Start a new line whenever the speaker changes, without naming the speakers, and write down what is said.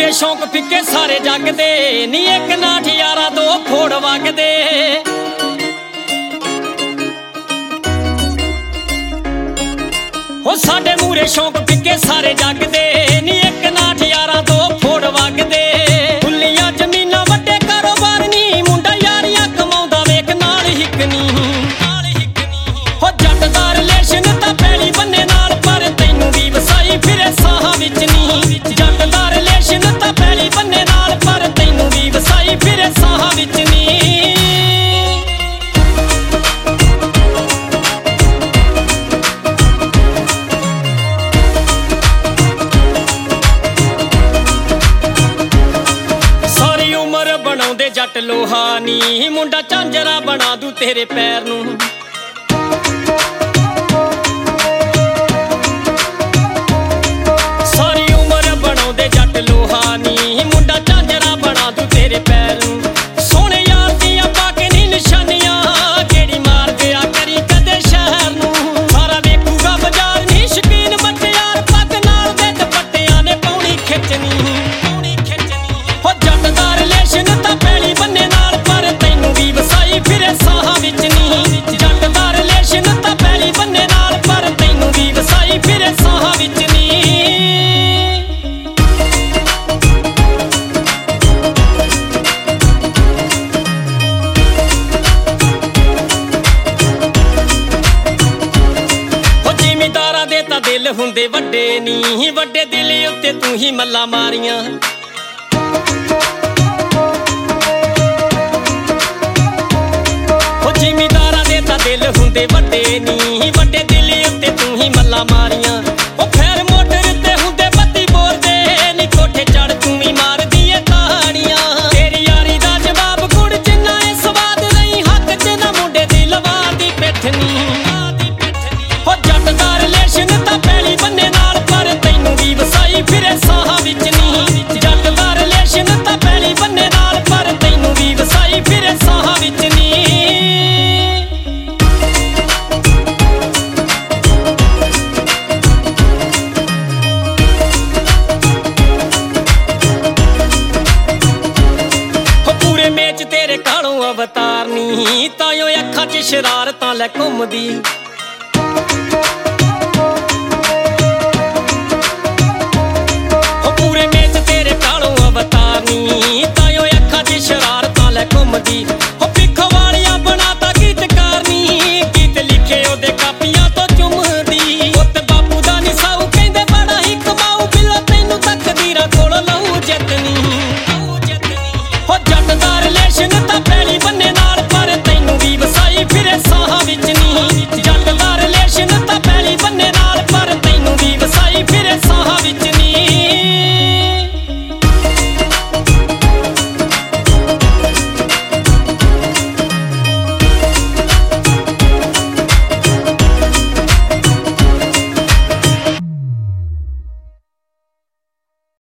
ਮੂਰੇ ਸ਼ੌਂਕ ਫਿੱਕੇ ਸਾਰੇ ਜੱਗ ਦੇ ਨੀ ਇੱਕ ਨਾਠ ਯਾਰਾ ਦੋ ਫੋੜ ਵਗਦੇ। ਹੋ ਸਾਡੇ ਮੂਰੇ ਸ਼ੌਂਕ ਫਿੱਕੇ ਸਾਰੇ ਜੱਗ ਦੇ ਨੀ ਇੱਕ ਨਾਠ ਯਾਰਾ ਦੋ ਫੋੜ ਵਗਦੇ। ਖੁੱਲੀਆਂ ਜ਼ਮੀਨਾਂ ਵੱਡੇ ਕਾਰੋਬਾਰ ਨੀ ਮੁੰਡਾ ਯਾਰੀਆਂ ਕਮਾਉਂਦਾ ਵੇਖ ਨਾਲ ਹਿੱਕਨੀ। ਹੋ ਜੱਟ ਦਾ ਰਿਲੇਸ਼ਨ ਤਾਂ ਪੈਲੀ ਬੰਨੇ ਨਾਲ ਪਰ ਤੈਨੂੰ ਵੀ ਵਸਾਈ ਫਿਰੇ ਸਾਹਾਂ ਵਿੱਚ ਨੀ। ਜੱਟ ਦਾ ਰਿਲੇਸ਼ਨ ਤਾਂ ਪੈਲੀ ਬੰਨੇ ਨਾਲ ਪਰ ਤੈਨੂੰ ਵੀ ਵਸਾਈ ਫਿਰੇ ਸਾਹਾਂ ਵਿੱਚ ਨੀ। ਸਾਰੀ ਉਮਰ ਬਣਾਉਂਦੇ ਜੱਟ ਲੋਹਾ ਨੀ ਮੁੰਡਾ ਝਾਂਜਰਾ ਬਣਾ ਦੂ ਤੇਰੇ ਪੈਰ ਨੂੰ। ਸਾਰੀ ਉਮਰ ਬਣਾਉਂਦੇ ਜੱਟ ਲੋਹਾ ਨੀ ਮੁੰਡਾ ਝਾਂਜਰਾ ਬਣਾ ਦੂ ਤੇਰੇ ਪੈਰ ਨੂੰ। ਸੋਹਣੇ ਯਾਰ ਦੀਆਂ ਪਾ ਕੇ ਨੀ ਨਿਸ਼ਾਨੀਆਂ ਕਿਹੜੀ ਮਾਰ ਦਿਆ ਕਰੀ ਕਦੇ ਸ਼ਹਿਰ ਨੂੰ। ਸਾਰਾ ਵੇਖੂਗਾ ਬਾਜ਼ਾਰ ਨੀ ਸ਼ਕੀਨ ਬੱਚੇ ਯਾਰ ਪੱਗ ਨਾਲ ਦੇ ਦੁਪੱਟਿਆਂ ਨੇ ਪੌਣੀ ਖਿੱਚਣੀ। ਹੋ ਜੱਟ ਦਾ ਰਿਲੇਸ਼ਨ ਤਾਂ ਪੈਲੀ ਬੰਨੇ ਨਾਲ ਪਰ ਤੈਨੂੰ ਵੀ ਵਸਾਈ ਫਿਰੇ ਸਾਹਾਂ ਵਿੱਚ ਨੀ। ਜੱਟ ਦਾ ਰਿਲੇਸ਼ਨ ਤਾਂ ਪੈਲੀ ਬੰਨੇ ਨਾਲ ਪਰ ਤੈਨੂੰ ਵੀ ਵਸਾਈ ਫਿਰੇ ਸਾਹਾਂ ਵਿੱਚ ਨੀ। ਹੋ ਜ਼ਿਮੀਂਦਾਰਾਂ ਦੇ ਤਾਂ ਦਿਲ ਹੁੰਦੇ ਵੱਡੇ ਨੀ ਵੱਡੇ ਦਿਲ ਉੱਤੇ ਤੂੰ ਹੀ ਮੱਲਾਂ ਮਾਰੀਆਂ। ਹੋ ਜ਼ਿਮੀਂਦਾਰਾਂ ਦੇ ਤਾਂ ਦਿਲ ਹੁੰਦੇ ਵੱਡੇ ਨੀ ਵੱਡੇ ਦਿਲ ਉੱਤੇ ਤੂੰ ਹੀ ਮੱਲਾਂ ਮਾਰੀਆਂ। ਉਹ ਫੇਰ ਮੋਟਰ ਤੇ ਹੁੰਦੇ ਬੱਤੀ ਬੋਲਦੇ ਨੀ ਕੋਠੇ ਚੜ ਤੂੰ ਵੀ ਮਾਰਦੀ ਏ ਤਾੜੀਆਂ। ਤੇਰੀ ਯਾਰੀ ਦਾ ਜਵਾਬ ਗੁੜ ਜਿੰਨਾ ਏ ਸਵਾਦ ਰਹੀ ਹੱਕ ਚ ਨਾ ਮੁੰਡੇ ਦੀ ਲਵਾਰ ਦੀ ਪਿੱਠ ਨੀ। ਹੋ ਜੱਟ ਦਾ ਰਿਲੇਸ਼ਨ ਤਾਂ ਪੈਲੀ ਬੰਨੇ ਨਾਲ ਪਰ ਤੈਨੂੰ ਵੀ ਵਸਾਈ ਫਿਰੇ ਸਾਹਾਂ ਵਿੱਚ ਨੀ। ਜੱਟ ਦਾ ਰਿਲੇਸ਼ਨ ਤਾਂ ਪੈਲੀ ਬੰਨੇ ਨਾਲ ਪਰ ਤੈਨੂੰ ਵੀ ਵਸਾਈ ਫਿਰੇ ਸਾਹਾਂ ਵਿੱਚ ਨੀ। ਹੋ ਪੂਰੇ ਮੇਚ ਤੇਰੇ ਕਾਲੋਂ ਅਵਤਾਰ ਨੀ ਤਾਇਓ ਅੱਖਾਂ 'ਚ ਸ਼ਰਾਰਤਾਂ ਲੈ ਘੁੰਮਦੀ। ਹੋ ਪੂਰੇ ਮੇਚ ਤੇਰੇ ਕਾਲੋਂ ਅਵਤਾਰ ਨੀ ਤਾਇਓ ਅੱਖਾਂ 'ਚ ਸ਼ਰਾਰਤਾਂ ਲੈ ਘੁੰਮਦੀ।